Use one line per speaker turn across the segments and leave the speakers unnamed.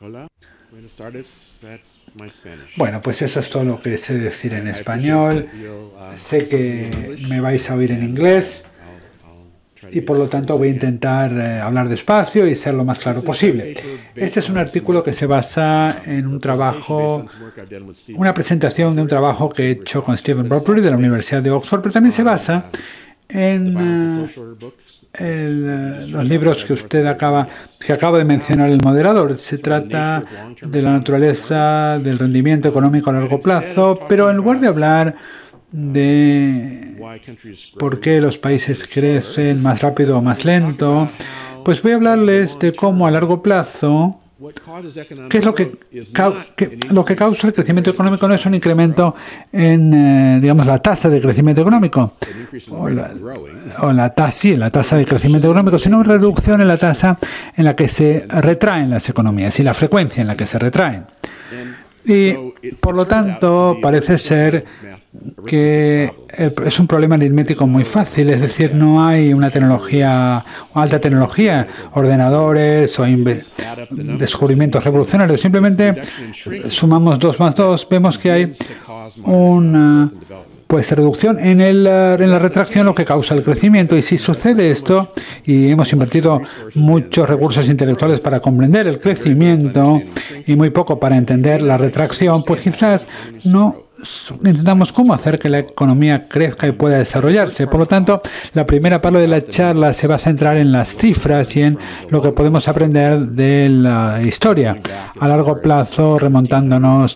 Hola, buenas tardes. That's my Spanish.
Bueno, pues eso es todo lo que sé decir en español. Sé que me vais a oír en inglés y por lo tanto voy a intentar hablar despacio y ser lo más claro posible. Este es un artículo que se basa en un trabajo, una presentación de un trabajo que he hecho con Stephen Bradbury de la Universidad de Oxford, pero también se basa en los libros que acaba de mencionar el moderador. Se trata de la naturaleza del rendimiento económico a largo plazo, pero en lugar de hablar de por qué los países crecen más rápido o más lento, pues voy a hablarles de cómo a largo plazo, qué es lo que causa el crecimiento económico. No es un incremento en, digamos, la tasa de crecimiento económico, la tasa de crecimiento económico, sino una reducción en la tasa en la que se retraen las economías y la frecuencia en la que se retraen. Y, por lo tanto, parece ser que es un problema aritmético muy fácil, es decir, no hay una tecnología, alta tecnología, ordenadores o descubrimientos revolucionarios. Simplemente sumamos 2 más 2, vemos que hay una reducción en la retracción, lo que causa el crecimiento. Y si sucede esto, y hemos invertido muchos recursos intelectuales para comprender el crecimiento y muy poco para entender la retracción, pues quizás no intentamos cómo hacer que la economía crezca y pueda desarrollarse. Por lo tanto, la primera parte de la charla se va a centrar en las cifras y en lo que podemos aprender de la historia a largo plazo, remontándonos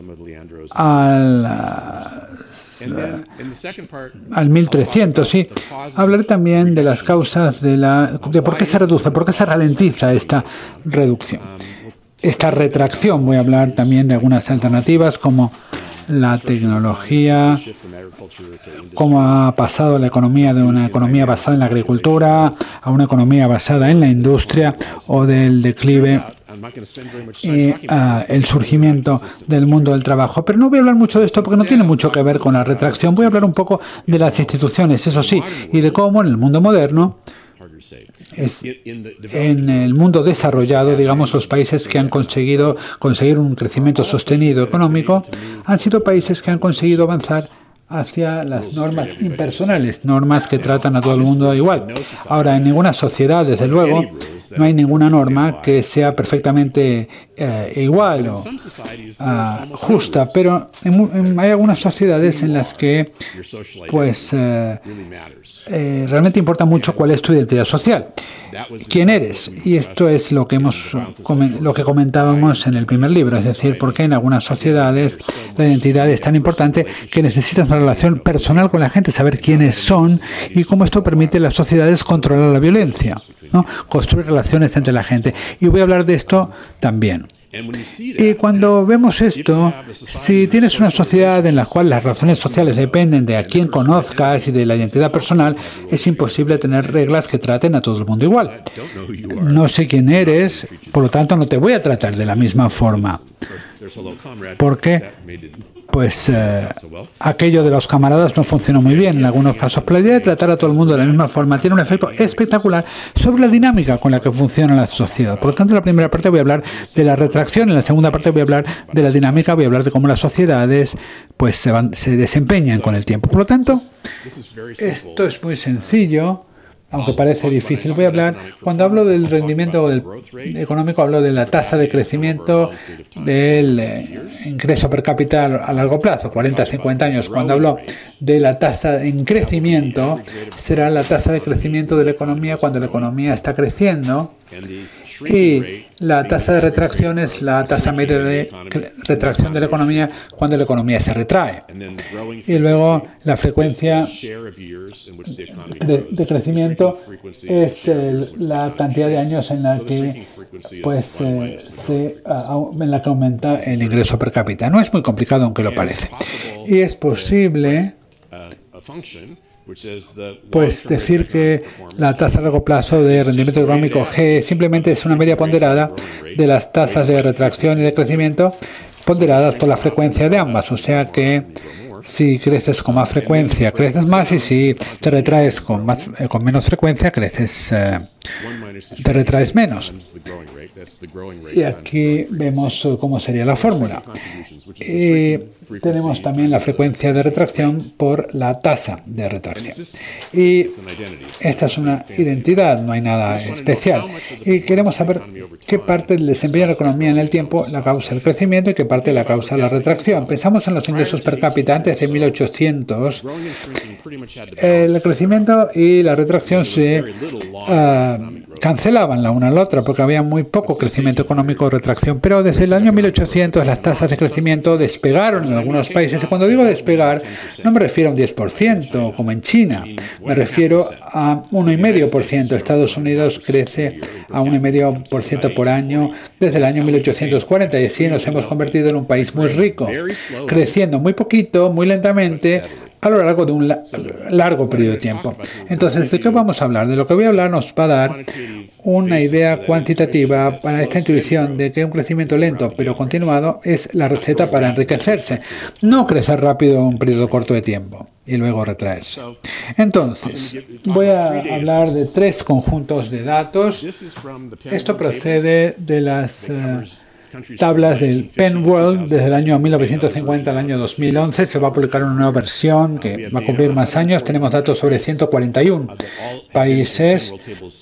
al 1300, sí. Hablaré también de las causas de por qué se reduce, por qué se ralentiza esta reducción, esta retracción. Voy a hablar también de algunas alternativas como la tecnología, cómo ha pasado la economía de una economía basada en la agricultura a una economía basada en la industria, o del declive y el surgimiento del mundo del trabajo. Pero no voy a hablar mucho de esto porque no tiene mucho que ver con la retracción. Voy a hablar un poco de las instituciones, eso sí, y de cómo en el mundo moderno, en el mundo desarrollado, digamos, los países que han conseguido conseguir un crecimiento sostenido económico han sido países que han conseguido avanzar hacia las normas impersonales, normas que tratan a todo el mundo igual. Ahora, en ninguna sociedad, desde luego, no hay ninguna norma que sea perfectamente igual o justa, pero hay algunas sociedades en las que realmente importa mucho cuál es tu identidad social, quién eres. Y esto es lo que comentábamos en el primer libro, es decir, porque en algunas sociedades la identidad es tan importante que necesitas una relación personal con la gente, saber quiénes son y cómo esto permite a las sociedades controlar la violencia, ¿no? Construir relaciones entre la gente. Y voy a hablar de esto también. Y cuando vemos esto, si tienes una sociedad en la cual las relaciones sociales dependen de a quién conozcas y de la identidad personal, es imposible tener reglas que traten a todo el mundo igual. No sé quién eres, por lo tanto no te voy a tratar de la misma forma. Porque aquello de los camaradas no funcionó muy bien en algunos casos. Pero la idea de tratar a todo el mundo de la misma forma tiene un efecto espectacular sobre la dinámica con la que funciona la sociedad. Por lo tanto, en la primera parte voy a hablar de la retracción, en la segunda parte voy a hablar de la dinámica, voy a hablar de cómo las sociedades se desempeñan con el tiempo. Por lo tanto, esto es muy sencillo, aunque parece difícil. Voy a hablar, cuando hablo del rendimiento económico, hablo de la tasa de crecimiento del ingreso per cápita a largo plazo, 40 a 50 años. Cuando hablo de la tasa en crecimiento, será la tasa de crecimiento de la economía cuando la economía está creciendo. Y la tasa de retracción es la tasa media de retracción de la economía cuando la economía se retrae. Y luego la frecuencia de crecimiento es la cantidad de años en la que aumenta el ingreso per cápita. No es muy complicado, aunque lo parece. Y es posible decir que la tasa a largo plazo de rendimiento económico G simplemente es una media ponderada de las tasas de retracción y de crecimiento ponderadas por la frecuencia de ambas. O sea que Si creces con más frecuencia, creces más, y si te retraes con menos frecuencia, te retraes menos. Y aquí vemos cómo sería la fórmula. Y tenemos también la frecuencia de retracción por la tasa de retracción. Y esta es una identidad, no hay nada especial. Y queremos saber qué parte del desempeño de la economía en el tiempo la causa el crecimiento y qué parte la causa la retracción. Pensamos en los ingresos per cápita antes de 1800. El crecimiento y la retracción se cancelaban la una a la otra porque había muy poco crecimiento económico o retracción. Pero desde el año 1800 las tasas de crecimiento despegaron en algunos países. Y cuando digo despegar, no me refiero a un 10%, como en China. Me refiero a 1,5%. Estados Unidos crece a 1,5% por año desde el año 1840. Y así nos hemos convertido en un país muy rico, creciendo muy poquito, muy lentamente, a lo largo de un largo periodo de tiempo. Entonces, ¿de qué vamos a hablar? De lo que voy a hablar nos va a dar una idea cuantitativa para esta intuición de que un crecimiento lento pero continuado es la receta para enriquecerse. No crecer rápido en un periodo corto de tiempo y luego retraerse. Entonces, voy a hablar de 3 conjuntos de datos. Esto procede de las tablas del Penn World desde el año 1950 al año 2011. Se va a publicar una nueva versión que va a cumplir más años. Tenemos datos sobre 141 países.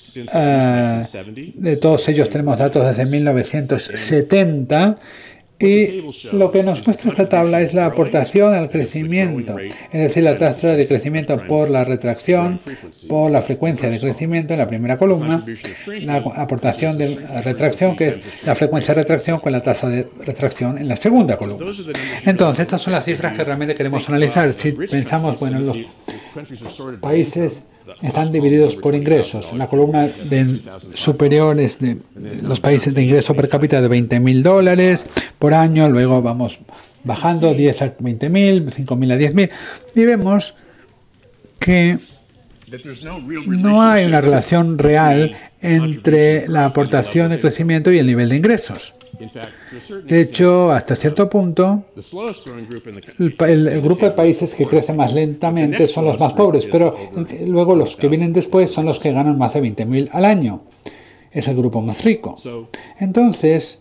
De todos ellos tenemos datos desde 1970. Y lo que nos muestra esta tabla es la aportación al crecimiento, es decir, la tasa de crecimiento por la retracción, por la frecuencia de crecimiento en la primera columna, la aportación de retracción, que es la frecuencia de retracción, con la tasa de retracción en la segunda columna. Entonces, estas son las cifras que realmente queremos analizar. Si pensamos, bueno, los países están divididos por ingresos. En la columna superior es de los países de ingreso per cápita de $20,000 por año, luego vamos bajando 10 a 20,000, 5,000 a 10,000, y vemos que no hay una relación real entre la aportación de crecimiento y el nivel de ingresos. De hecho, hasta cierto punto, el grupo de países que crece más lentamente son los más pobres, pero luego los que vienen después son los que ganan más de 20,000 al año. Es el grupo más rico. Entonces,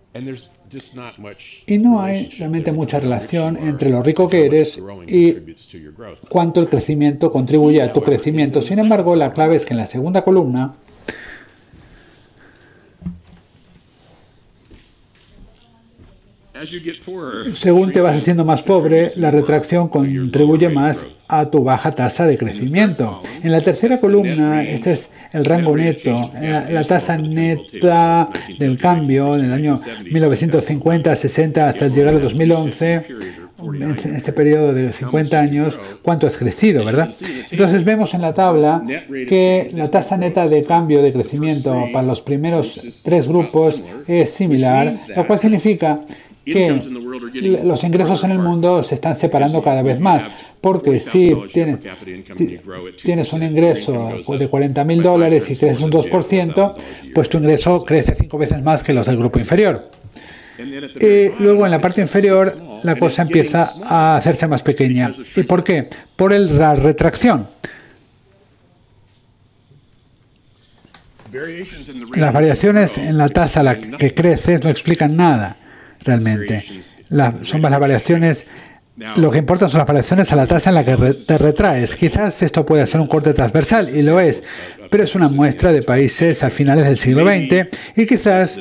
y no hay realmente mucha relación entre lo rico que eres y cuánto el crecimiento contribuye a tu crecimiento. Sin embargo, la clave es que en la segunda columna, según te vas haciendo más pobre, la retracción contribuye más a tu baja tasa de crecimiento. En la tercera columna, este es el rango neto, la tasa neta del cambio en el año 1950, 60 hasta llegar a 2011. En este periodo de 50 años, cuánto has crecido, ¿verdad? Entonces vemos en la tabla que la tasa neta de cambio de crecimiento para los primeros 3 grupos es similar, lo cual significa que los ingresos en el mundo se están separando cada vez más, porque si tienes un ingreso de $40,000 y creces un 2%, pues tu ingreso crece 5 veces más que los del grupo inferior. Y luego en la parte inferior la cosa empieza a hacerse más pequeña. ¿Y por qué? Por la retracción. Las variaciones en la tasa a la que creces no explican nada realmente. Son las variaciones, lo que importa son las variaciones a la tasa en la que te retraes. Quizás esto puede ser un corte transversal, y lo es, pero es una muestra de países a finales del siglo XX, y quizás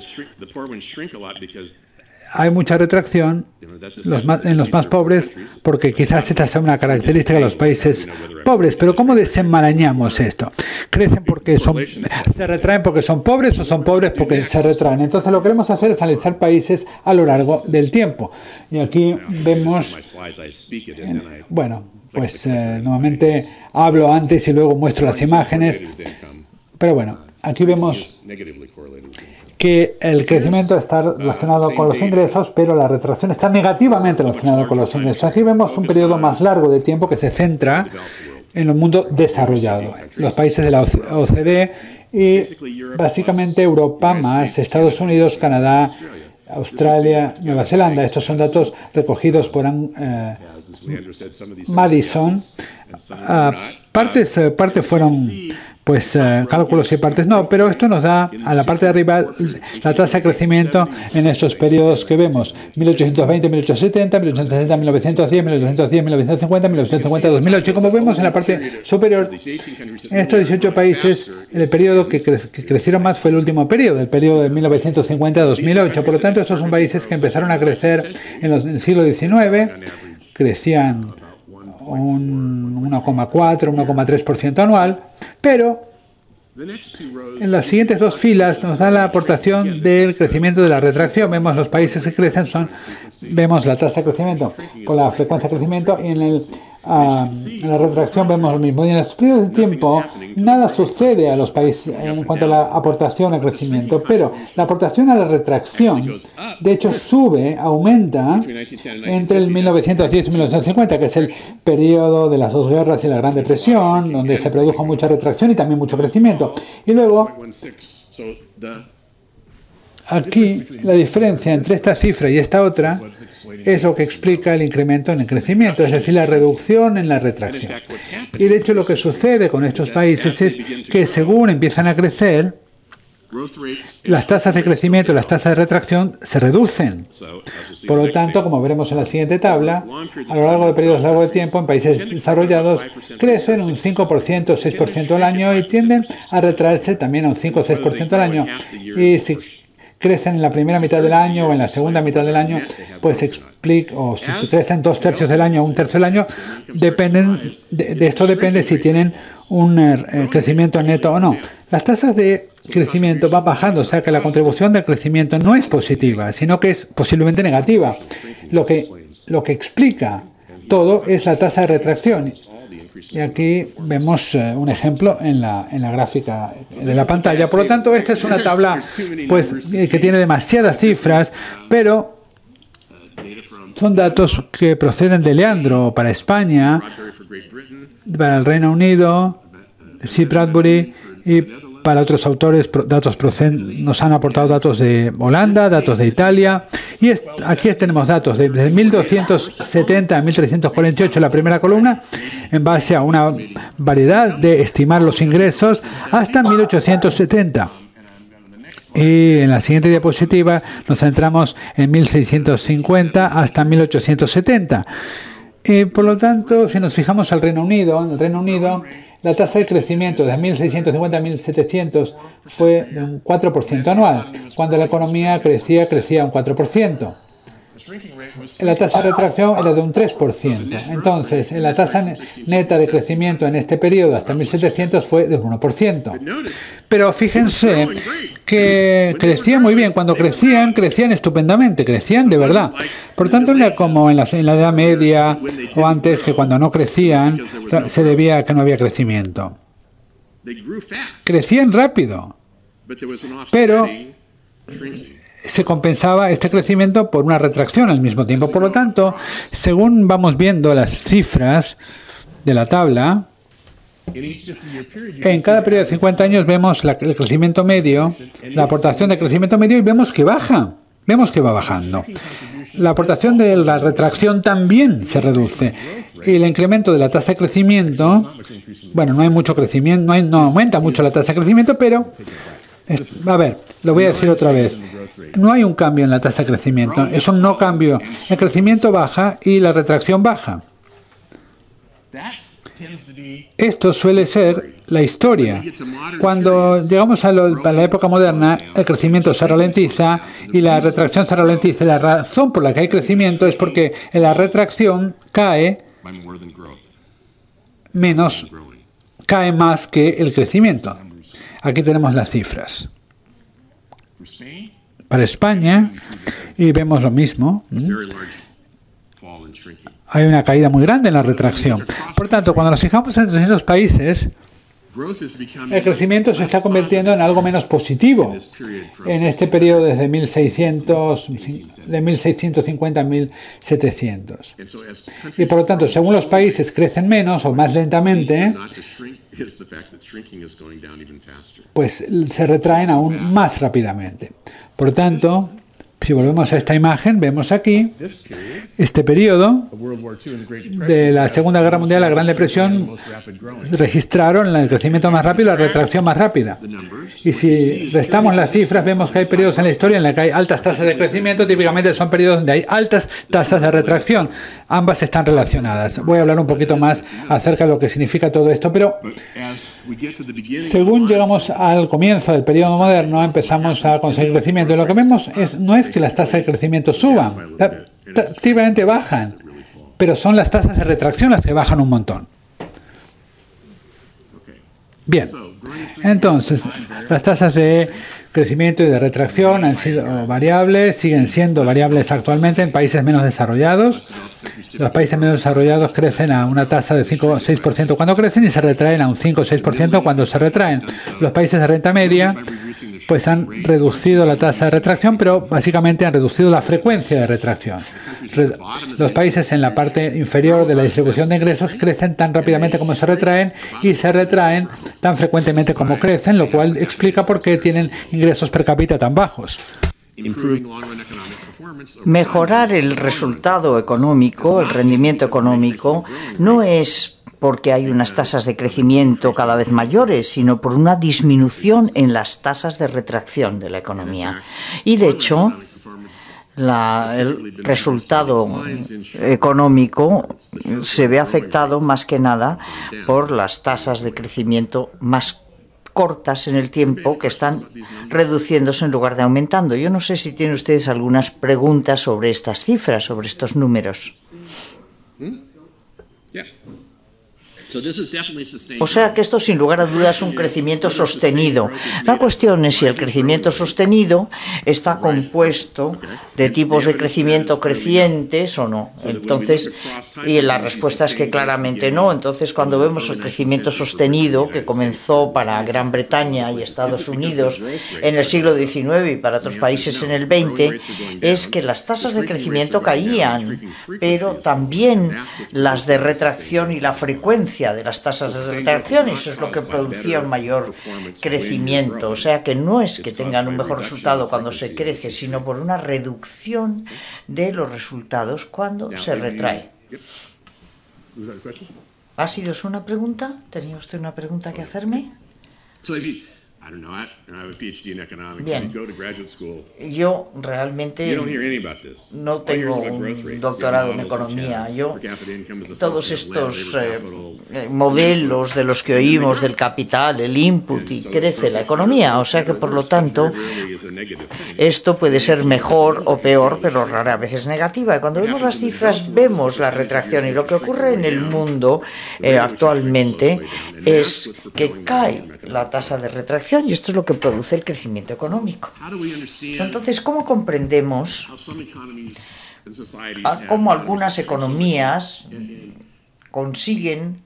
hay mucha retracción en los más pobres, porque quizás esta sea una característica de los países pobres. Pero ¿cómo desenmarañamos esto? ¿Crecen porque se retraen porque son pobres, o son pobres porque se retraen? Entonces lo que queremos hacer es analizar países a lo largo del tiempo. Y aquí vemos, bueno, pues nuevamente hablo antes y luego muestro las imágenes. Pero bueno, aquí vemos que el crecimiento está relacionado con los ingresos, pero la retracción está negativamente relacionada con los ingresos. Aquí vemos un periodo más largo de tiempo que se centra en el mundo desarrollado, los países de la OCDE y básicamente Europa más Estados Unidos, Canadá, Australia, Nueva Zelanda. Estos son datos recogidos por Madison. Partes fueron cálculos y partes no, pero esto nos da a la parte de arriba la tasa de crecimiento en estos periodos que vemos: 1820, 1870, 1870, 1910, 1910, 1950, 1950, 2008. Y como vemos en la parte superior, en estos 18 países, el periodo que crecieron más fue el último periodo, el periodo de 1950 a 2008. Por lo tanto, estos son países que empezaron a crecer en el siglo XIX, crecían un 1,4, 1,3% anual, pero en las siguientes dos filas nos da la aportación del crecimiento de la retracción. Vemos los países que crecen, vemos la tasa de crecimiento con la frecuencia de crecimiento, y en la retracción vemos lo mismo. Y en estos periodos de tiempo nada sucede a los países en cuanto a la aportación al crecimiento, pero la aportación a la retracción, de hecho, aumenta entre el 1910 y 1950, que es el periodo de las dos guerras y la Gran Depresión, donde se produjo mucha retracción y también mucho crecimiento. Y luego, aquí, la diferencia entre esta cifra y esta otra es lo que explica el incremento en el crecimiento, es decir, la reducción en la retracción. Y de hecho lo que sucede con estos países es que según empiezan a crecer, las tasas de crecimiento y las tasas de retracción se reducen. Por lo tanto, como veremos en la siguiente tabla, a lo largo de periodos largos de tiempo, en países desarrollados, crecen un 5%, 6% al año y tienden a retraerse también a un 5 o 6% al año. Y si crecen en la primera mitad del año o en la segunda mitad del año, pues o si crecen 2/3 del año o 1/3 del año, de esto depende si tienen un crecimiento neto o no. Las tasas de crecimiento van bajando, o sea que la contribución del crecimiento no es positiva, sino que es posiblemente negativa. Lo que explica todo es la tasa de retracción. Y aquí vemos un ejemplo en la gráfica de la pantalla. Por lo tanto, esta es una tabla que tiene demasiadas cifras, pero son datos que proceden de Leandro para España, para el Reino Unido, C. Bradbury, y para otros autores nos han aportado datos de Holanda, datos de Italia, y aquí tenemos datos desde 1270 a 1348, la primera columna, en base a una variedad de estimar los ingresos, hasta 1870. Y en la siguiente diapositiva nos centramos en 1650 hasta 1870. Y por lo tanto, si nos fijamos en el Reino Unido, la tasa de crecimiento de 1650 a 1700 fue de un 4% anual. Cuando la economía crecía un 4%. La tasa de retracción era de un 3%. Entonces, la tasa neta de crecimiento en este periodo hasta 1700 fue de un 1%. Pero fíjense que crecían muy bien. Cuando crecían estupendamente, crecían de verdad. Por tanto, no era como en la Edad Media o antes, que cuando no crecían se debía a que no había crecimiento. Crecían rápido, pero se compensaba este crecimiento por una retracción al mismo tiempo. Por lo tanto, según vamos viendo las cifras de la tabla, en cada periodo de 50 años vemos el crecimiento medio, la aportación de crecimiento medio, y vemos que baja, vemos que va bajando. La aportación de la retracción también se reduce. Y el incremento de la tasa de crecimiento, bueno, no hay mucho crecimiento, no aumenta mucho la tasa de crecimiento, pero, a ver, lo voy a decir otra vez. No hay un cambio en la tasa de crecimiento, es un no cambio. El crecimiento baja y la retracción baja. Esto suele ser la historia. Cuando llegamos a la época moderna, el crecimiento se ralentiza y la retracción se ralentiza. La razón por la que hay crecimiento es porque la retracción cae más que el crecimiento. Aquí tenemos las cifras. Para España, y vemos lo mismo, hay una caída muy grande en la retracción. Por tanto, cuando nos fijamos en esos países, el crecimiento se está convirtiendo en algo menos positivo en este periodo desde 1650 a 1700. Y por lo tanto, según los países crecen menos o más lentamente, pues se retraen aún más rápidamente. Por tanto, Si volvemos a esta imagen, vemos aquí este periodo de la Segunda Guerra Mundial, la Gran Depresión, registraron el crecimiento más rápido y la retracción más rápida. Y si restamos las cifras, vemos que hay periodos en la historia en los que hay altas tasas de crecimiento, típicamente son periodos donde hay altas tasas de retracción. Ambas están relacionadas. Voy a hablar un poquito más acerca de lo que significa todo esto, pero según llegamos al comienzo del periodo moderno, empezamos a conseguir crecimiento. Y lo que vemos no es que las tasas de crecimiento suban, típicamente bajan, pero son las tasas de retracción las que bajan un montón. Bien, entonces, las tasas de crecimiento y de retracción han sido variables, siguen siendo variables actualmente en países menos desarrollados. Los países menos desarrollados crecen a una tasa de 5 o 6% cuando crecen y se retraen a un 5 o 6% cuando se retraen. Los países de renta media pues han reducido la tasa de retracción, pero básicamente han reducido la frecuencia de retracción. Los países en la parte inferior de la distribución de ingresos crecen tan rápidamente como se retraen y se retraen tan frecuentemente como crecen, lo cual explica por qué tienen ingresos per cápita tan bajos.
Mejorar el resultado económico, el rendimiento económico, no es porque hay unas tasas de crecimiento cada vez mayores, sino por una disminución en las tasas de retracción de la economía. Y de hecho, el resultado económico se ve afectado más que nada por las tasas de crecimiento más cortas en el tiempo, que están reduciéndose en lugar de aumentando. Yo no sé si tienen ustedes algunas preguntas sobre estas cifras, sobre estos números. O sea que esto sin lugar a dudas es un crecimiento sostenido. La cuestión es si el crecimiento sostenido está compuesto de tipos de crecimiento crecientes o no. Entonces, y la respuesta es que claramente no. Entonces, cuando vemos el crecimiento sostenido que comenzó para Gran Bretaña y Estados Unidos en el siglo XIX y para otros países en el XX, es que las tasas de crecimiento caían, pero también las de retracción y la frecuencia de las tasas de retracción, y eso es lo que producía un mayor crecimiento. O sea que no es que tengan un mejor resultado cuando se crece, sino por una reducción de los resultados cuando se retrae. ¿Ha sido eso una pregunta? ¿Tenía usted una pregunta que hacerme? Bien, yo realmente no tengo un doctorado en economía. Todos estos modelos de los que oímos del capital, el input y crece la economía, o sea que por lo tanto esto puede ser mejor o peor, pero rara vez es negativa. Y cuando vemos las cifras vemos la retracción, y lo que ocurre en el mundo actualmente es que cae la tasa de retracción, y esto es lo que produce el crecimiento económico. Entonces, ¿cómo comprendemos cómo algunas economías consiguen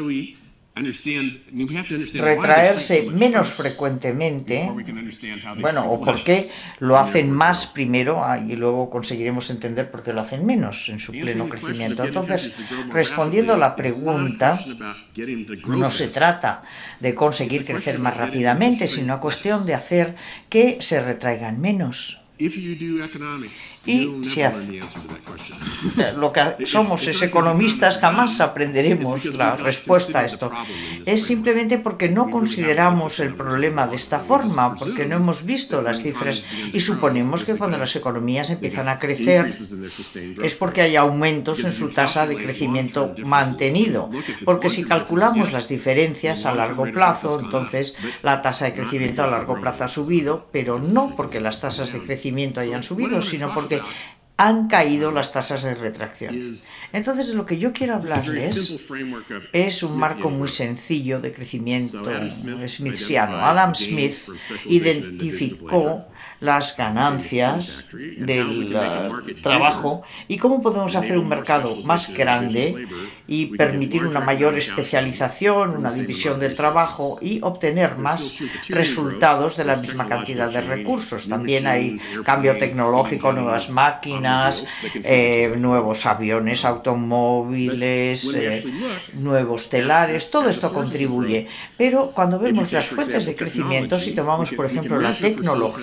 retraerse menos frecuentemente? Bueno, o por qué lo hacen más primero y luego conseguiremos entender por qué lo hacen menos en su pleno crecimiento. Entonces, respondiendo a la pregunta, no se trata de conseguir crecer más rápidamente, sino una cuestión de hacer que se retraigan menos. Y si lo que somos es economistas, jamás aprenderemos la respuesta a esto. Es simplemente porque no consideramos el problema de esta forma, porque no hemos visto las cifras y suponemos que cuando las economías empiezan a crecer es porque hay aumentos en su tasa de crecimiento mantenido. Porque si calculamos las diferencias a largo plazo, entonces la tasa de crecimiento a largo plazo ha subido, pero no porque las tasas de crecimiento hayan subido, sino porque han caído las tasas de retracción. Entonces, lo que yo quiero hablarles es un marco muy sencillo de crecimiento smithiano. Adam Smith identificó las ganancias del trabajo y cómo podemos hacer un mercado más grande y permitir una mayor especialización, una división del trabajo y obtener más resultados de la misma cantidad de recursos. También hay cambio tecnológico, nuevas máquinas, nuevos aviones, automóviles, nuevos telares, todo esto contribuye. Pero cuando vemos las fuentes de crecimiento, si tomamos por ejemplo la tecnología,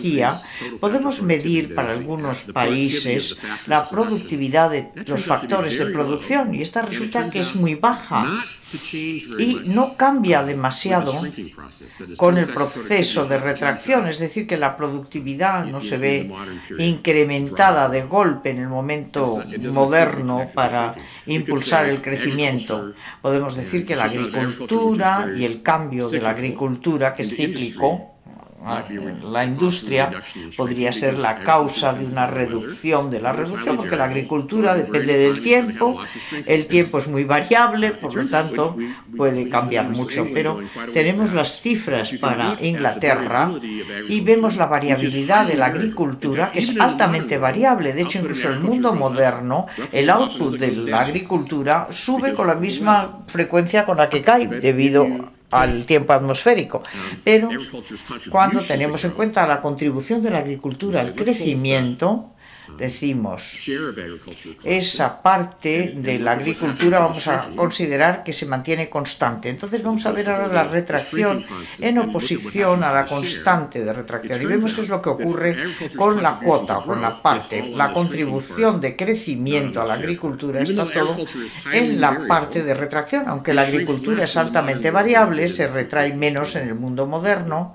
podemos medir para algunos países la productividad de los factores de producción y esta resulta que es muy baja y no cambia demasiado con el proceso de retracción, es decir, que la productividad no se ve incrementada de golpe en el momento moderno para impulsar el crecimiento. Podemos decir que la agricultura y el cambio de la agricultura, que es cíclico, la industria podría ser la causa de una reducción de la reducción, porque la agricultura depende del tiempo, el tiempo es muy variable, por lo tanto puede cambiar mucho, pero tenemos las cifras para Inglaterra y vemos la variabilidad de la agricultura, que es altamente variable. De hecho, incluso en el mundo moderno, el output de la agricultura sube con la misma frecuencia con la que cae, debido al tiempo atmosférico, pero cuando tenemos en cuenta la contribución de la agricultura al crecimiento, decimos, esa parte de la agricultura vamos a considerar que se mantiene constante. Entonces vamos a ver ahora la retracción en oposición a la constante de retracción y vemos qué es lo que ocurre con la cuota, con la parte, la contribución de crecimiento a la agricultura está todo en la parte de retracción, aunque la agricultura es altamente variable, se retrae menos en el mundo moderno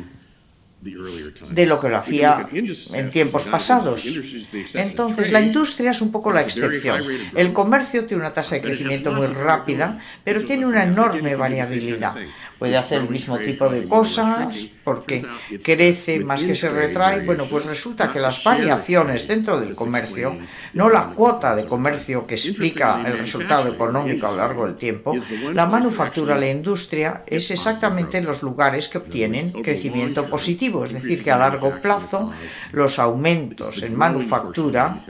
de lo que lo hacía en tiempos pasados. Entonces, la industria es un poco la excepción. El comercio tiene una tasa de crecimiento muy rápida, pero tiene una enorme variabilidad. Puede hacer el mismo tipo de cosas porque crece más que se retrae. Bueno, pues resulta que las variaciones dentro del comercio, no la cuota de comercio que explica el resultado económico a lo largo del tiempo, la manufactura, la industria, es exactamente los lugares que obtienen crecimiento positivo. Es decir, que a largo plazo los aumentos en manufactura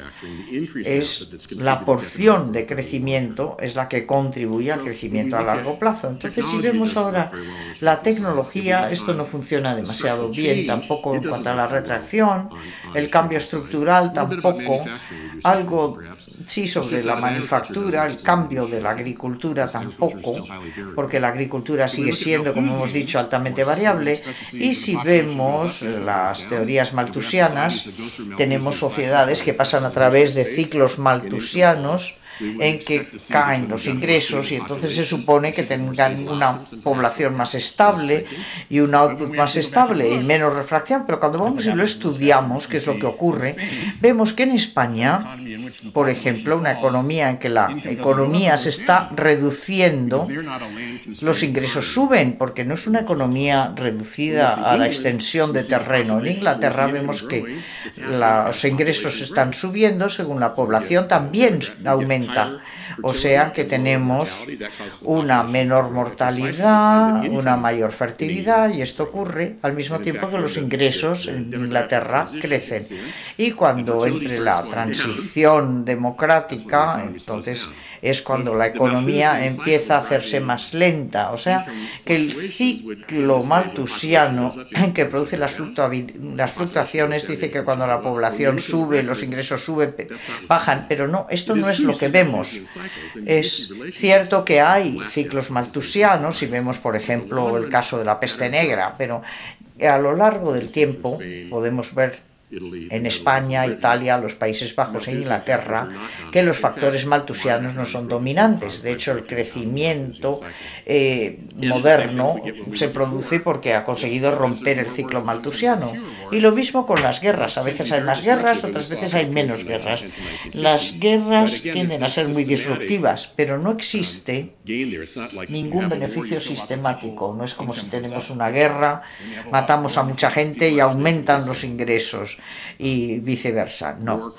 es la porción de crecimiento, es la que contribuye al crecimiento a largo plazo. Entonces, si vemos ahora la tecnología, esto no funciona demasiado bien, tampoco en cuanto a la retracción, el cambio estructural tampoco, algo sí sobre la manufactura, el cambio de la agricultura tampoco, porque la agricultura sigue siendo, como hemos dicho, altamente variable, y si vemos las teorías malthusianas, tenemos sociedades que pasan a través de ciclos malthusianos, en que caen los ingresos y entonces se supone que tengan una población más estable y un output más estable y menos refracción, pero cuando vamos y lo estudiamos, qué es lo que ocurre, vemos que en España, por ejemplo, una economía en que la economía se está reduciendo, los ingresos suben porque no es una economía reducida a la extensión de terreno. En Inglaterra vemos que los ingresos están subiendo según la población también aumenta. O sea que tenemos una menor mortalidad, una mayor fertilidad y esto ocurre al mismo tiempo que los ingresos en Inglaterra crecen. Y cuando entre la transición democrática, entonces es cuando la economía empieza a hacerse más lenta. O sea que el ciclo malthusiano que produce las fluctuaciones dice que cuando la población sube, los ingresos suben, bajan, pero no, esto no es lo que vemos. Es cierto que hay ciclos malthusianos, y vemos, por ejemplo, el caso de la peste negra, pero a lo largo del tiempo podemos ver en España, Italia, los Países Bajos e Inglaterra, que los factores malthusianos no son dominantes. De hecho, el crecimiento moderno se produce porque ha conseguido romper el ciclo malthusiano. Y lo mismo con las guerras. A veces hay más guerras, otras veces hay menos guerras. Las guerras tienden a ser muy disruptivas, pero no existe ningún beneficio sistemático. No es como si tenemos una guerra, matamos a mucha gente y aumentan los ingresos y viceversa. No.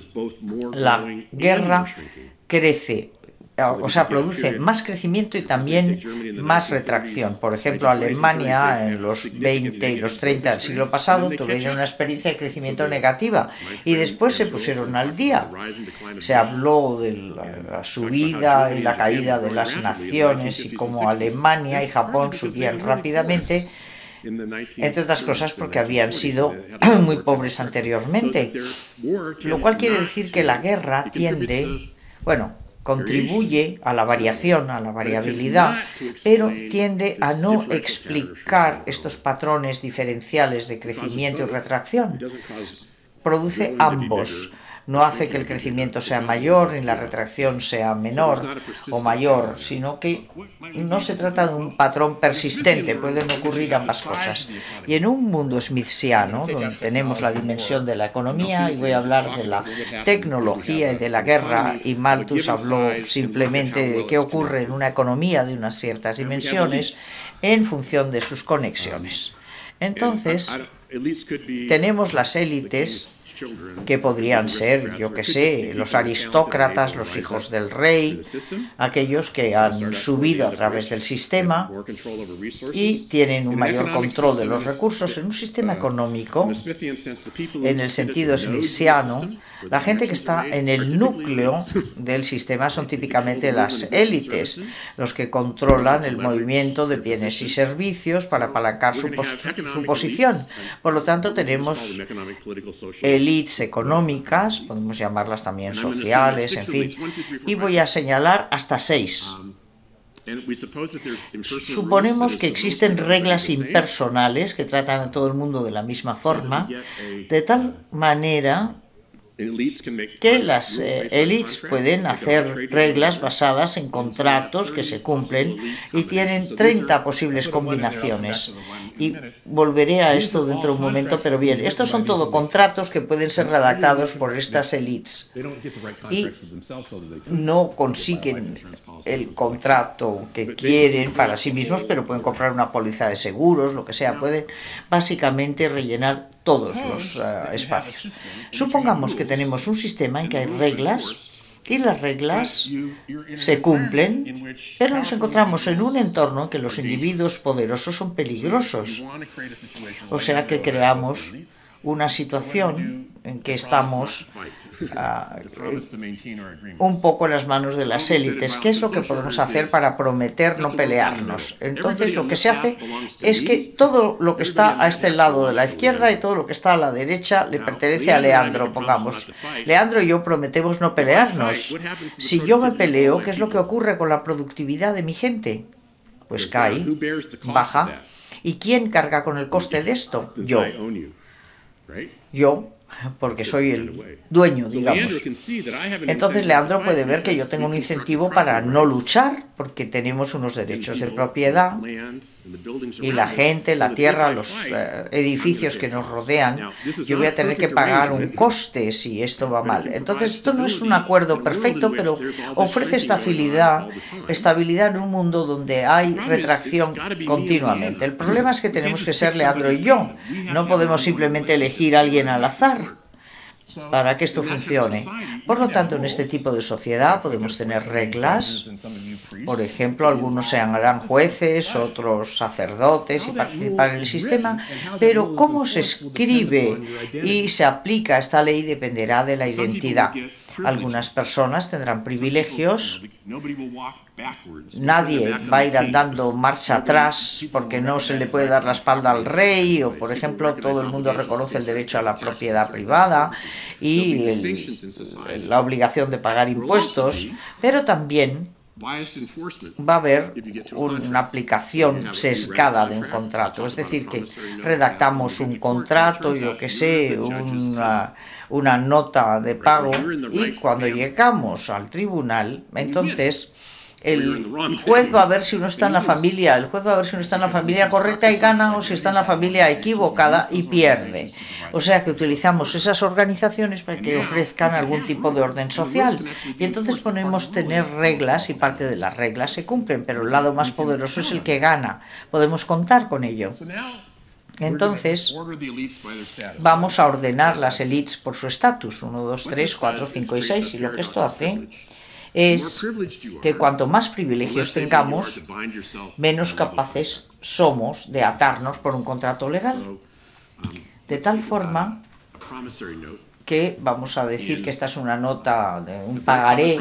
La guerra crece, o sea, produce más crecimiento y también más retracción. Por ejemplo, Alemania en los 20 y los 30 del siglo pasado tuvieron una experiencia de crecimiento negativa y después se pusieron al día. Se habló de la subida y la caída de las naciones y cómo Alemania y Japón subían rápidamente, entre otras cosas porque habían sido muy pobres anteriormente, lo cual quiere decir que la guerra tiende, bueno, contribuye a la variación, a la variabilidad, pero tiende a no explicar estos patrones diferenciales de crecimiento y retracción. Produce ambos. No hace que el crecimiento sea mayor ni la retracción sea menor o mayor, sino que no se trata de un patrón persistente, pueden ocurrir ambas cosas. Y en un mundo smithsiano, donde tenemos la dimensión de la economía, y voy a hablar de la tecnología y de la guerra, y Malthus habló simplemente de qué ocurre en una economía de unas ciertas dimensiones en función de sus conexiones. Entonces, tenemos las élites que podrían ser, yo que sé, los aristócratas, los hijos del rey, aquellos que han subido a través del sistema y tienen un mayor control de los recursos en un sistema económico, en el sentido smithsiano. La gente que está en el núcleo del sistema son típicamente las élites, los que controlan el movimiento de bienes y servicios para apalancar su posición. Por lo tanto, tenemos élites económicas, podemos llamarlas también sociales, en fin, y voy a señalar hasta 6. Suponemos que existen reglas impersonales que tratan a todo el mundo de la misma forma, de tal manera que las élites pueden hacer reglas basadas en contratos que se cumplen y tienen 30 posibles combinaciones. Y volveré a esto dentro de un momento, pero bien, estos son todo contratos que pueden ser redactados por estas élites y no consiguen el contrato que quieren para sí mismos, pero pueden comprar una póliza de seguros, lo que sea, pueden básicamente rellenar todos los espacios. Supongamos que tenemos un sistema en que hay reglas y las reglas se cumplen, pero nos encontramos en un entorno en que los individuos poderosos son peligrosos. O sea que creamos una situación en que estamos un poco en las manos de las élites. ¿Qué es lo que podemos hacer para prometer no pelearnos? Entonces lo que se hace es que todo lo que está a este lado de la izquierda y todo lo que está a la derecha le pertenece a Leandro, pongamos. Leandro y yo prometemos no pelearnos. Si yo me peleo, ¿qué es lo que ocurre con la productividad de mi gente? Pues cae, baja. ¿Y quién carga con el coste de esto? Yo, porque soy el dueño, digamos. Entonces Leandro puede ver que yo tengo un incentivo para no luchar, porque tenemos unos derechos de propiedad y la gente, la tierra, los edificios que nos rodean, yo voy a tener que pagar un coste si esto va mal. Entonces esto no es un acuerdo perfecto, pero ofrece estabilidad en un mundo donde hay retracción continuamente. El problema es que tenemos que ser Leandro y yo. No podemos simplemente elegir a alguien al azar para que esto funcione. Por lo tanto, en este tipo de sociedad podemos tener reglas. Por ejemplo, algunos se harán jueces, otros sacerdotes y participar en el sistema, pero cómo se escribe y se aplica esta ley dependerá de la identidad. Algunas personas tendrán privilegios, nadie va a ir andando marcha atrás porque no se le puede dar la espalda al rey, o por ejemplo todo el mundo reconoce el derecho a la propiedad privada y la obligación de pagar impuestos, pero también va a haber una aplicación sesgada de un contrato, es decir, que redactamos un contrato, yo que sé, una nota de pago, y cuando llegamos al tribunal, entonces el juez va a ver si uno está en la familia, correcta y gana, o si está en la familia equivocada y pierde. O sea que utilizamos esas organizaciones para que ofrezcan algún tipo de orden social. Y entonces podemos tener reglas y parte de las reglas se cumplen, pero el lado más poderoso es el que gana. Podemos contar con ello. Entonces, vamos a ordenar las élites por su estatus, 1, 2, 3, 4, 5 y 6, y lo que esto hace es que cuanto más privilegios tengamos, menos capaces somos de atarnos por un contrato legal. De tal forma que vamos a decir que esta es una nota de un pagaré,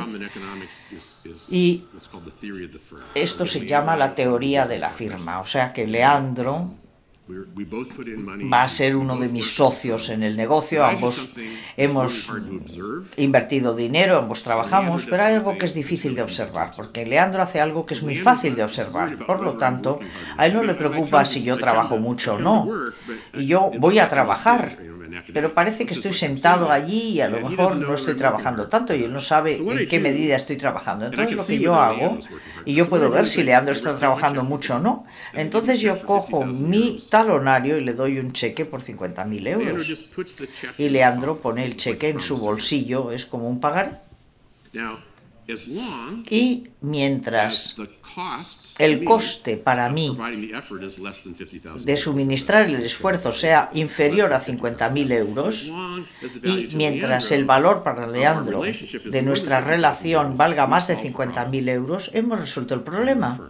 y esto se llama la teoría de la firma. O sea que Leandro va a ser uno de mis socios en el negocio, ambos hemos invertido dinero, ambos trabajamos, pero hay algo que es difícil de observar, porque Leandro hace algo que es muy fácil de observar. Por lo tanto, a él no le preocupa si yo trabajo mucho o no, y yo voy a trabajar, pero parece que estoy sentado allí y a lo mejor no estoy trabajando tanto y él no sabe en qué medida estoy trabajando. Entonces lo que yo hago, y yo puedo ver si Leandro está trabajando mucho o no, entonces yo cojo mi talonario y le doy un cheque por 50.000 euros. Y Leandro pone el cheque en su bolsillo, es como un pagaré. Y mientras el coste para mí de suministrar el esfuerzo sea inferior a 50.000 euros y mientras el valor para Leandro de nuestra relación valga más de 50.000 euros, hemos resuelto el problema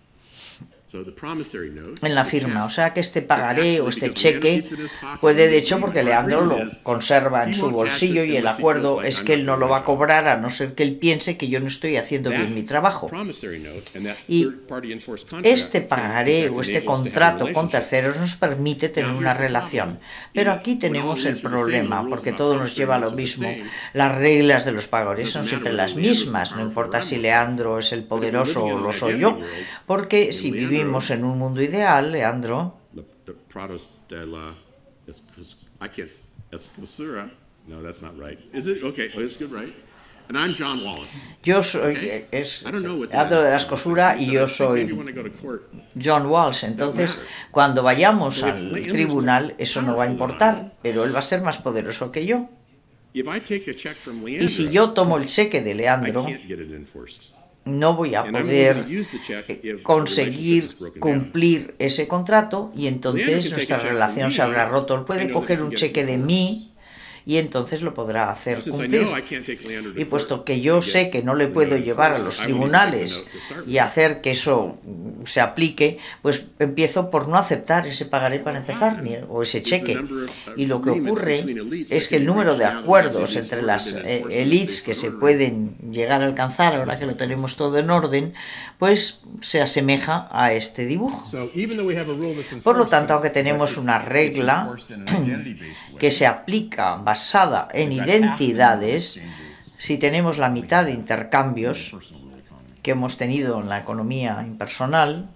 en la firma. O sea que este pagaré o este cheque puede, de hecho, porque Leandro lo conserva en su bolsillo y el acuerdo es que él no lo va a cobrar a no ser que él piense que yo no estoy haciendo bien mi trabajo. Y este pagaré o este contrato con terceros nos permite tener una relación. Pero aquí tenemos el problema, porque todo nos lleva a lo mismo. Las reglas de los pagarés son siempre las mismas, no importa si Leandro es el poderoso o lo soy yo, porque si vivimos en un mundo ideal, Leandro, yo soy Leandro de la Escosura y yo soy John Walsh. Entonces, cuando vayamos al tribunal, eso no va a importar, pero él va a ser más poderoso que yo. Y si yo tomo el cheque de Leandro, no voy a poder conseguir cumplir ese contrato y entonces nuestra relación se habrá roto. Él puede coger un cheque de mí y entonces lo podrá hacer cumplir. Y puesto que yo sé que no le puedo llevar a los tribunales y hacer que eso se aplique, pues empiezo por no aceptar ese pagaré para empezar, o ese cheque. Y lo que ocurre es que el número de acuerdos entre las élites que se pueden llegar a alcanzar, ahora que lo tenemos todo en orden, pues se asemeja a este dibujo. Por lo tanto, aunque tenemos una regla que se aplica basada en identidades, si tenemos la mitad de intercambios que hemos tenido en la economía impersonal,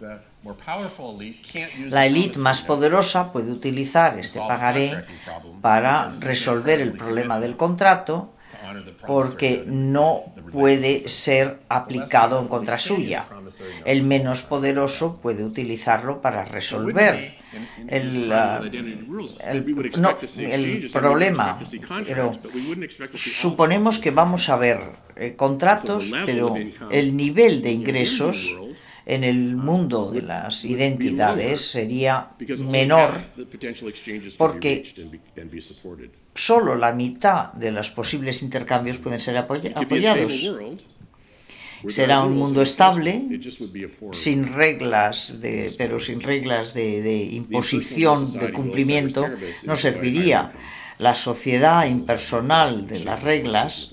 la élite más poderosa puede utilizar este pagaré para resolver el problema del contrato porque no puede ser aplicado en contra suya. El menos poderoso puede utilizarlo para resolver el problema. Pero suponemos que vamos a ver contratos, pero el nivel de ingresos en el mundo de las identidades sería menor porque solo la mitad de los posibles intercambios pueden ser apoyados. Será un mundo estable, sin reglas pero sin reglas de imposición, de cumplimiento, no serviría. La sociedad impersonal de las reglas,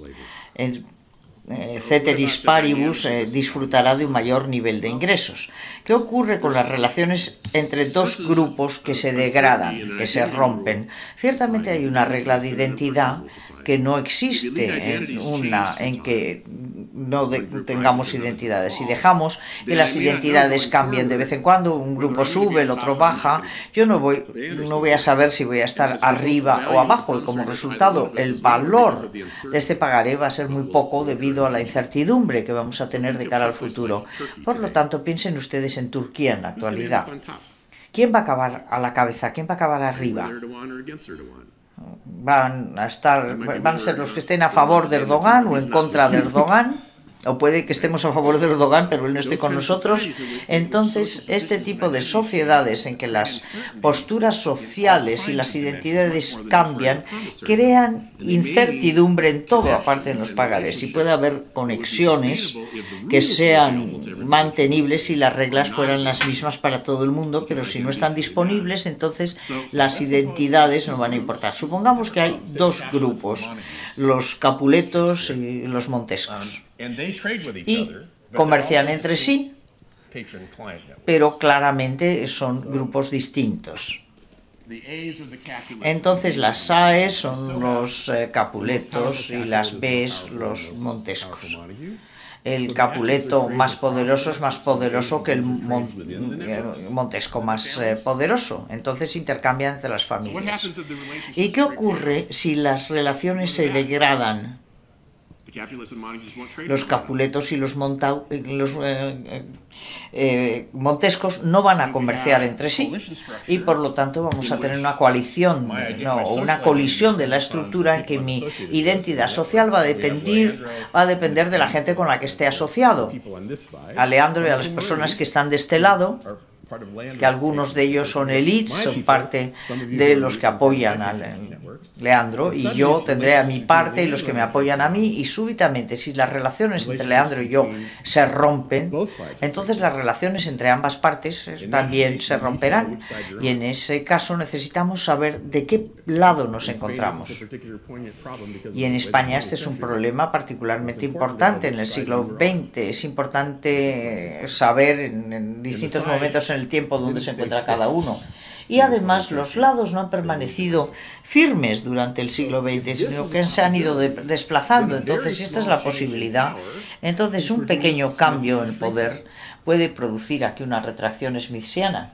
ceteris paribus, disfrutará de un mayor nivel de ingresos. ¿Qué ocurre con las relaciones entre dos grupos que se degradan, que se rompen? Ciertamente hay una regla de identidad que no existe en que no tengamos identidades. Si dejamos que las identidades cambien de vez en cuando, un grupo sube, el otro baja, yo no voy a saber si voy a estar arriba o abajo, y como resultado el valor de este pagaré va a ser muy poco debido a la incertidumbre que vamos a tener de cara al futuro. Por lo tanto, piensen ustedes en Turquía en la actualidad. ¿Quién va a acabar a la cabeza? ¿Quién va a acabar arriba? ¿Van a ser los que estén a favor de Erdogan o en contra de Erdogan? O puede que estemos a favor de Erdogan, pero él no esté con nosotros. Entonces, este tipo de sociedades en que las posturas sociales y las identidades cambian, crean incertidumbre en todo, aparte de los pagarés. Y puede haber conexiones que sean mantenibles si las reglas fueran las mismas para todo el mundo, pero si no están disponibles, entonces las identidades no van a importar. Supongamos que hay dos grupos, los Capuletos y los Montescos. Y comercian entre sí, pero claramente son grupos distintos. Entonces las AES son los Capuletos y las Bs los Montescos. El Capuleto más poderoso es más poderoso que el Montesco más poderoso. Entonces intercambian entre las familias. ¿Y qué ocurre si las relaciones se degradan? Los Capuletos y los Montescos no van a comerciar entre sí y por lo tanto vamos a tener una coalición, una colisión de la estructura en que mi identidad social va a depender de la gente con la que esté asociado. A Leandro y a las personas que están de este lado, que algunos de ellos son elites, son parte de los que apoyan a Leandro, y yo tendré a mi parte y los que me apoyan a mí, y súbitamente si las relaciones entre Leandro y yo se rompen, entonces las relaciones entre ambas partes también se romperán, y en ese caso necesitamos saber de qué lado nos encontramos. Y en España este es un problema particularmente importante en el siglo XX. Es importante saber en distintos momentos en el tiempo donde se encuentra cada uno. Y además los lados no han permanecido firmes durante el siglo XX, sino que se han ido desplazando. Entonces, si esta es la posibilidad, entonces un pequeño cambio en el poder puede producir aquí una retracción smithsiana.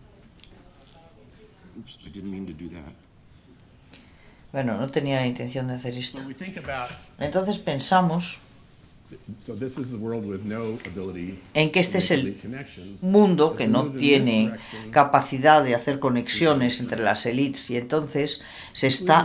Bueno, no tenía la intención de hacer esto. Entonces pensamos en que este es el mundo que no tiene capacidad de hacer conexiones entre las élites y entonces se está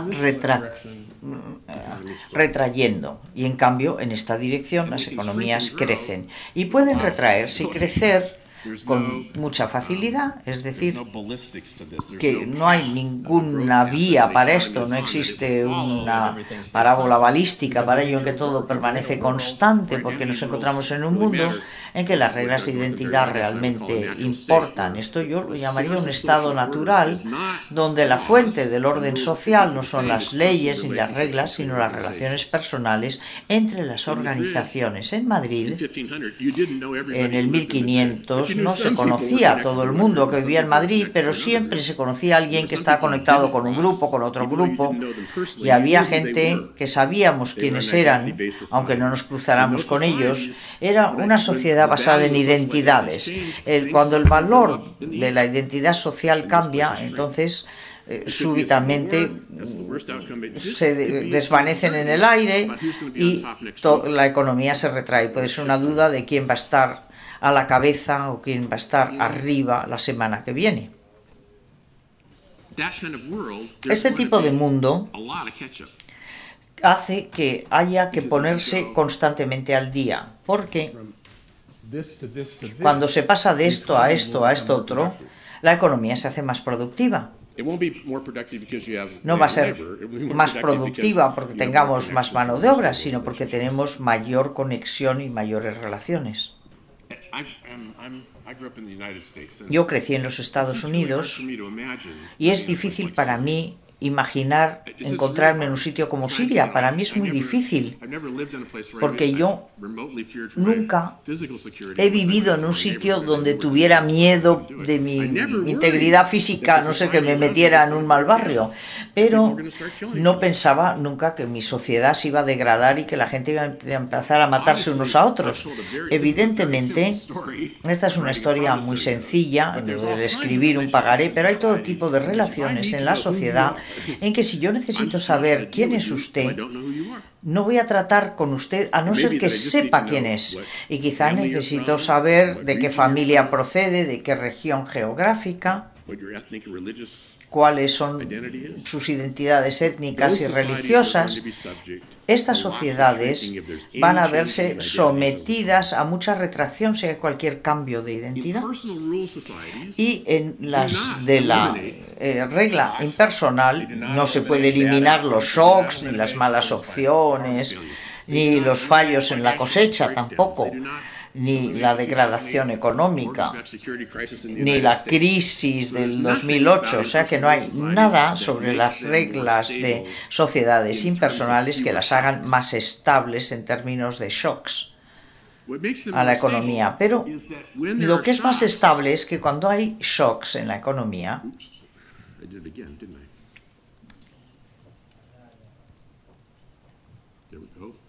retrayendo. Y en cambio, en esta dirección las economías crecen. Y pueden retraerse y crecer con mucha facilidad, es decir, que no hay ninguna vía para esto, no existe una parábola balística para ello en que todo permanece constante, porque nos encontramos en un mundo en que las reglas de identidad realmente importan. Esto yo lo llamaría un estado natural, donde la fuente del orden social no son las leyes ni las reglas, sino las relaciones personales entre las organizaciones. En Madrid, en el 1500, no se conocía a todo el mundo que vivía en Madrid, pero siempre se conocía a alguien que estaba conectado con un grupo, con otro grupo, y había gente que sabíamos quiénes eran, aunque no nos cruzáramos con ellos. Era una sociedad basada en identidades. Cuando el valor de la identidad social cambia, entonces súbitamente se desvanecen en el aire y la economía se retrae. Puede ser una duda de quién va a estar a la cabeza o quién va a estar arriba la semana que viene. Este tipo de mundo hace que haya que ponerse constantemente al día, porque cuando se pasa de esto a esto a esto otro, la economía se hace más productiva. No va a ser más productiva porque tengamos más mano de obra, sino porque tenemos mayor conexión y mayores relaciones. Yo crecí en los Estados Unidos y es difícil para mí imaginar encontrarme en un sitio como Siria. Para mí es muy difícil, porque yo nunca he vivido en un sitio donde tuviera miedo de mi integridad física, no sé, que me metiera en un mal barrio, pero no pensaba nunca que mi sociedad se iba a degradar y que la gente iba a empezar a matarse unos a otros. Evidentemente, esta es una historia muy sencilla de escribir un pagaré, pero hay todo tipo de relaciones en la sociedad en que si yo necesito saber quién es usted, no voy a tratar con usted a no ser que sepa quién es. Y quizá necesito saber de qué familia procede, de qué región geográfica, cuáles son sus identidades étnicas y religiosas. Estas sociedades van a verse sometidas a mucha retracción si hay cualquier cambio de identidad. Y en las de la regla impersonal no se puede eliminar los shocks, ni las malas opciones, ni los fallos en la cosecha tampoco, ni la degradación económica, ni la crisis del 2008, o sea que no hay nada sobre las reglas de sociedades impersonales que las hagan más estables en términos de shocks a la economía. Pero lo que es más estable es que cuando hay shocks en la economía,
I did it again, didn't I? There we go.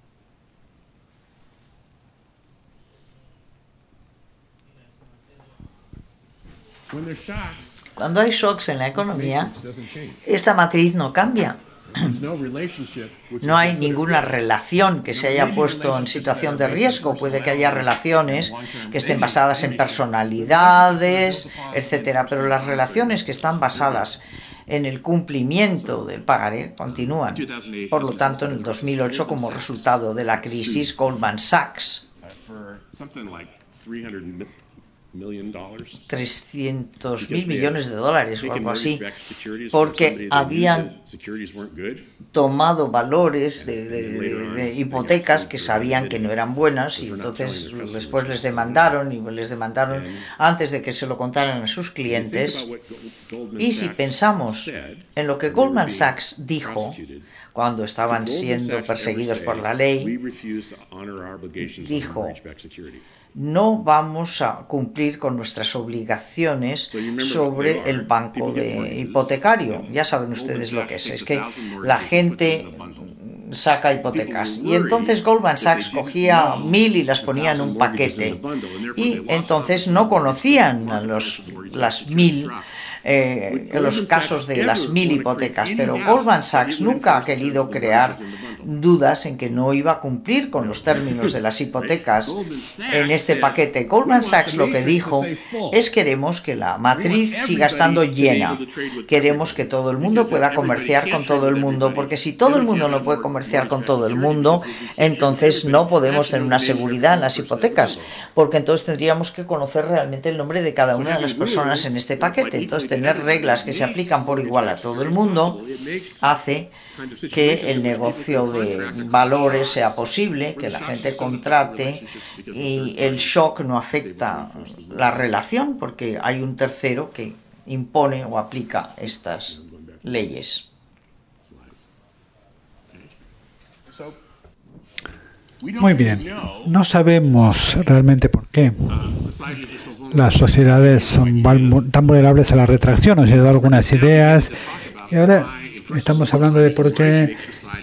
When there's shocks,
Cuando hay shocks en la economía,
matrix doesn't change.
esta matriz no cambia.
There's no relationship, which
No
is
hay
what
ninguna
it is.
relación que se haya puesto en situación de riesgo. Puede que haya relaciones que estén basadas en personalidades, etcétera, pero las relaciones que están basadas en el cumplimiento del pagaré continúan. Por lo tanto, en el 2008, como resultado de la crisis, Goldman Sachs,
For something like $300 million.
300.000 millones de dólares o
Taking
algo así,
mortgage-backed securities from
porque
somebody that knew
habían
that securities weren't good.
tomado valores de hipotecas que sabían que no eran buenas y entonces después les demandaron antes de que se lo contaran a sus clientes. Y si pensamos en lo que Goldman Sachs dijo cuando estaban siendo perseguidos por la ley, dijo: no vamos a cumplir con nuestras obligaciones sobre el banco hipotecario. Ya saben ustedes lo que es que la gente saca hipotecas. Y entonces Goldman Sachs cogía 1.000 y las ponía en un paquete. Y entonces no conocían las 1.000 los casos de las 1.000 hipotecas, pero Goldman Sachs nunca ha querido crear dudas en que no iba a cumplir con los términos de las hipotecas en este paquete. Goldman Sachs lo que dijo es: queremos que la matriz siga estando llena, queremos que todo el mundo pueda comerciar con todo el mundo, porque si todo el mundo no puede comerciar con todo el mundo, entonces no podemos tener una seguridad en las hipotecas, porque entonces tendríamos que conocer realmente el nombre de cada una de las personas en este paquete. Entonces, tener reglas que se aplican por igual a todo el mundo hace que el negocio de valores sea posible, que la gente contrate y el shock no afecta la relación porque hay un tercero que impone o aplica estas leyes.
Muy bien. No sabemos realmente por qué las sociedades son tan vulnerables a la retracción. Os he dado algunas ideas y ahora estamos hablando de por qué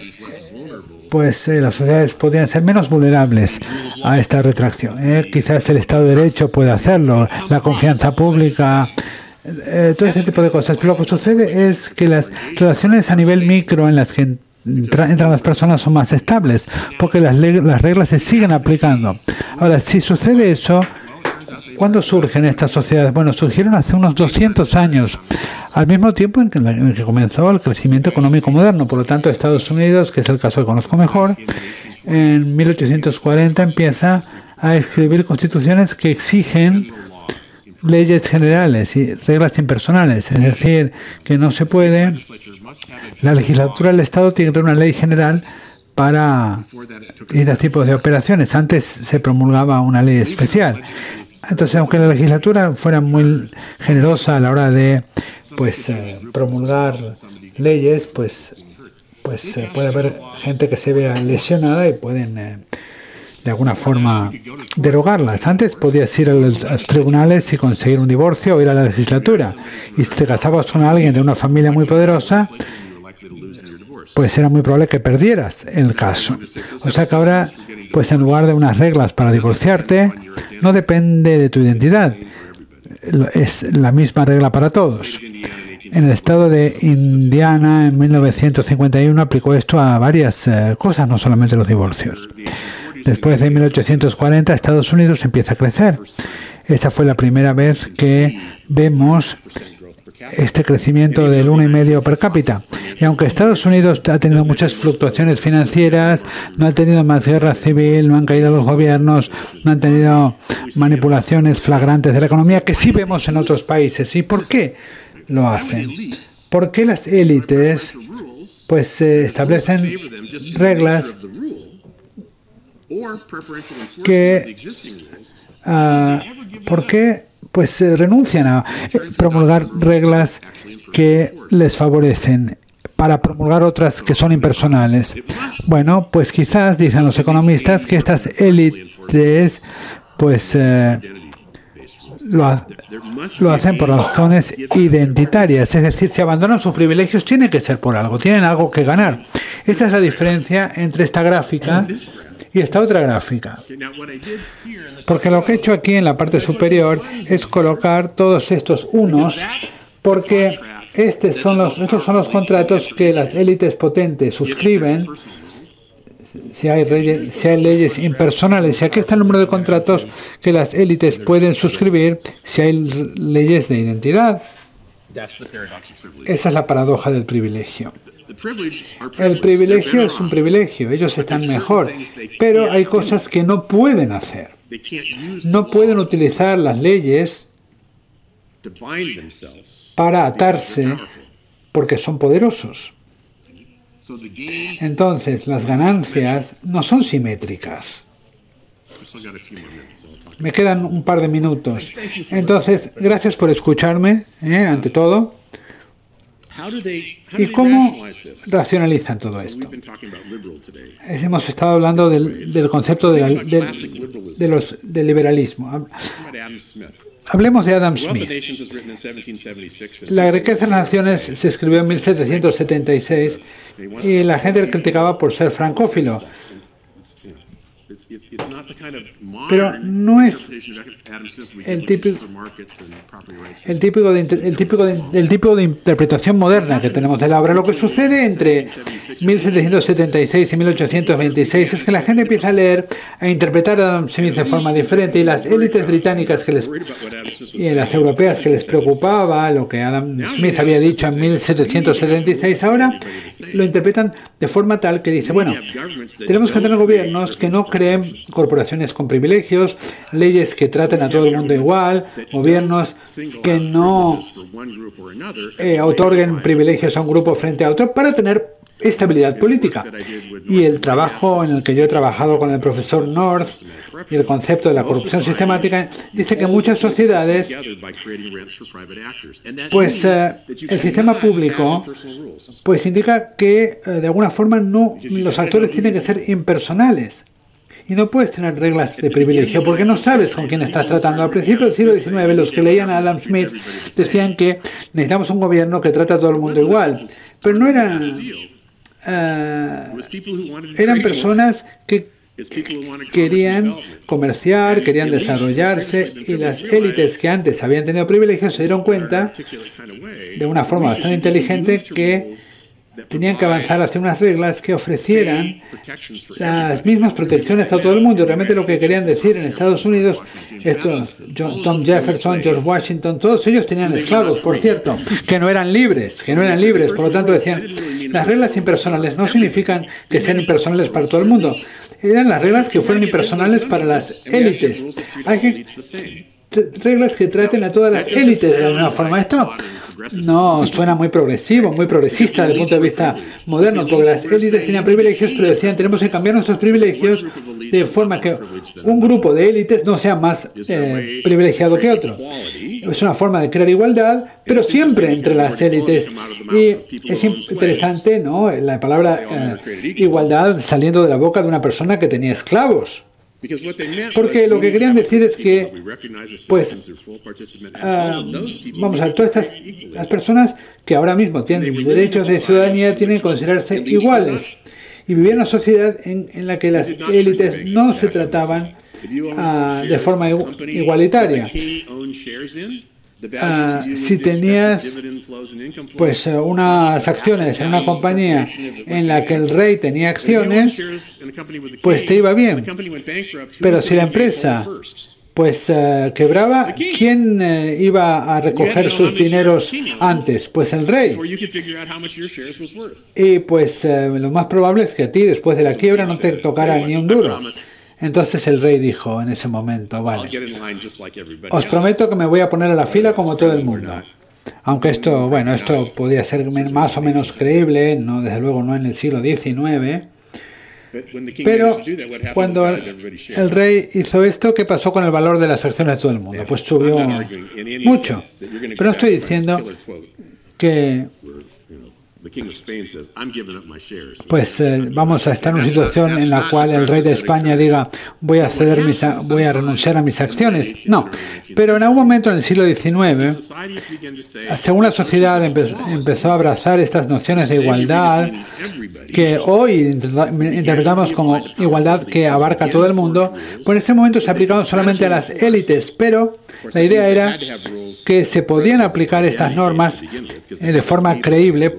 las sociedades podrían ser menos vulnerables a esta retracción. Quizás el Estado de Derecho puede hacerlo, la confianza pública, todo ese tipo de cosas. Pero lo que sucede es que las relaciones a nivel micro en las que entran las personas son más estables, porque las reglas se siguen aplicando. Ahora, si sucede eso, ¿cuándo surgen estas sociedades? Bueno, surgieron hace unos 200 años, al mismo tiempo en que comenzó el crecimiento económico moderno. Por lo tanto, Estados Unidos, que es el caso que conozco mejor, en 1840 empieza a escribir constituciones que exigen leyes generales y reglas impersonales. Es decir, que no se puede... La legislatura del Estado tiene una ley general para este tipo de operaciones. Antes se promulgaba una ley especial. Entonces, aunque la legislatura fuera muy generosa a la hora de promulgar leyes, puede haber gente que se vea lesionada y pueden de alguna forma derogarlas. Antes podías ir a los tribunales y conseguir un divorcio o ir a la legislatura. Y si te casabas con alguien de una familia muy poderosa, pues era muy probable que perdieras el caso. O sea que ahora, en lugar de unas reglas para divorciarte, no depende de tu identidad. Es la misma regla para todos. En el estado de Indiana, en 1951, aplicó esto a varias cosas, no solamente los divorcios. Después de 1840, Estados Unidos empieza a crecer. Esa fue la primera vez que vemos este crecimiento del 1,5 per cápita. Y aunque Estados Unidos ha tenido muchas fluctuaciones financieras, no ha tenido más guerra civil, no han caído los gobiernos, no han tenido manipulaciones flagrantes de la economía, que sí vemos en otros países. ¿Y por qué lo hacen? Porque las élites establecen reglas que renuncian a promulgar reglas que les favorecen para promulgar otras que son impersonales. Bueno, quizás dicen los economistas que estas élites lo hacen por razones identitarias, es decir, si abandonan sus privilegios tiene que ser por algo, tienen algo que ganar. Esa es la diferencia entre esta gráfica y esta otra gráfica. Porque lo que he hecho aquí en la parte superior es colocar todos estos unos, porque estos son los contratos que las élites potentes suscriben. Si hay leyes impersonales, y aquí está el número de contratos que las élites pueden suscribir si hay leyes de identidad. Esa es la paradoja del privilegio. El privilegio es un privilegio, ellos están mejor, pero hay cosas que no pueden hacer. No pueden utilizar las leyes para atarse porque son poderosos. Entonces, las ganancias no son simétricas. Me quedan un par de minutos. Entonces, gracias por escucharme, ante todo. ¿Y cómo racionalizan todo esto? Hemos estado hablando del concepto del liberalismo. Hablemos de Adam Smith. La riqueza de las naciones se escribió en 1776 y la gente le criticaba por ser francófilo. Pero no es el tipo de interpretación moderna que tenemos de la obra. Lo que sucede entre 1776 y 1826 es que la gente empieza a leer, a interpretar a Adam Smith de forma diferente, y las élites británicas y las europeas que les preocupaba lo que Adam Smith había dicho en 1776, ahora lo interpretan de forma tal que dice, bueno, tenemos que tener gobiernos que no creen corporaciones con privilegios, leyes que traten a todo el mundo igual, gobiernos que no otorguen privilegios a un grupo frente a otro para tener estabilidad política. Y el trabajo en el que yo he trabajado con el profesor North y el concepto de la corrupción sistemática dice que muchas sociedades, pues el sistema público pues indica que de alguna forma los actores tienen que ser impersonales. Y no puedes tener reglas de privilegio porque no sabes con quién estás tratando. Al principio del siglo XIX, los que leían a Adam Smith decían que necesitamos un gobierno que trate a todo el mundo igual. Pero no eran personas que querían comerciar, querían desarrollarse, y las élites que antes habían tenido privilegios se dieron cuenta de una forma bastante inteligente que tenían que avanzar hacia unas reglas que ofrecieran las mismas protecciones a todo el mundo. Realmente lo que querían decir en Estados Unidos, Tom Jefferson, George Washington, todos ellos tenían esclavos, por cierto, que no eran libres, por lo tanto decían, las reglas impersonales no significan que sean impersonales para todo el mundo, eran las reglas que fueron impersonales para las élites. Hay reglas que traten a todas las élites de alguna forma. Esto no suena muy progresivo, muy progresista desde el punto de vista moderno, porque las élites tenían privilegios, pero decían tenemos que cambiar nuestros privilegios de forma que un grupo de élites no sea más privilegiado que otro. Es una forma de crear igualdad, pero siempre entre las élites. Y es interesante, ¿no?, la palabra igualdad saliendo de la boca de una persona que tenía esclavos. Porque lo que querían decir es que, pues, vamos a ver, todas las personas que ahora mismo tienen derechos de ciudadanía tienen que considerarse iguales. Y vivían en una sociedad en la que las élites no se trataban de forma igualitaria. Si tenías pues unas acciones en una compañía en la que el rey tenía acciones, pues te iba bien. Pero si la empresa pues quebraba, ¿quién iba a recoger sus dineros antes? Pues el rey. Y pues lo más probable es que a ti, después de la quiebra, no te tocara ni un duro. Entonces el rey dijo en ese momento, vale, os prometo que me voy a poner a la fila como todo el mundo. Aunque esto podía ser más o menos creíble, no, desde luego no en el siglo XIX. Pero cuando el rey hizo esto, ¿qué pasó con el valor de las acciones de todo el mundo? Pues subió mucho. Pero no estoy diciendo que pues vamos a estar en una situación en la cual el rey de España diga voy a renunciar a mis acciones. No, pero en algún momento en el siglo XIX, según la sociedad empezó a abrazar estas nociones de igualdad que hoy interpretamos como igualdad que abarca a todo el mundo, por ese momento se aplicaban solamente a las élites, pero la idea era que se podían aplicar estas normas de forma creíble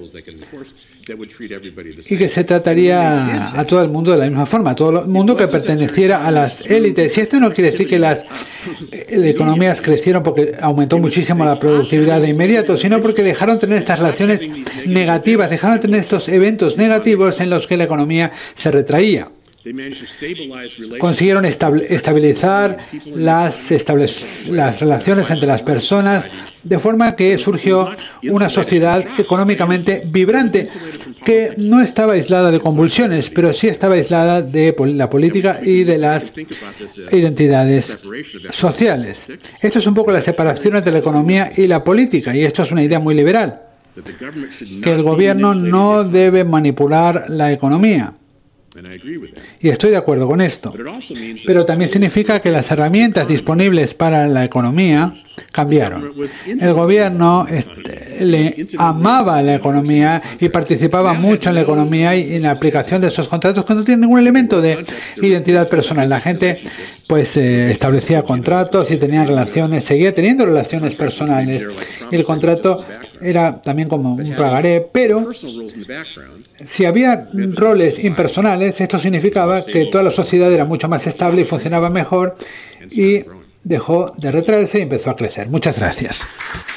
y que se trataría a todo el mundo de la misma forma, a todo el mundo que perteneciera a las élites. Y esto no quiere decir que las economías crecieron porque aumentó muchísimo la productividad de inmediato, sino porque dejaron de tener estas relaciones negativas, dejaron de tener estos eventos negativos en los que la economía se retraía. Consiguieron estabilizar las relaciones entre las personas de forma que surgió una sociedad económicamente vibrante que no estaba aislada de convulsiones, pero sí estaba aislada de la política y de las identidades sociales. Esto es un poco la separación entre la economía y la política, y esto es una idea muy liberal, que el gobierno no debe manipular la economía. Y estoy de acuerdo con esto. Pero también significa que las herramientas disponibles para la economía cambiaron. El gobierno le amaba la economía y participaba mucho en la economía y en la aplicación de esos contratos que no tienen ningún elemento de identidad personal. La gente pues establecía contratos y tenían relaciones, seguía teniendo relaciones personales. Y el contrato era también como un pagaré, pero si había roles impersonales, esto significaba que toda la sociedad era mucho más estable y funcionaba mejor y dejó de retraerse y empezó a crecer. Muchas gracias.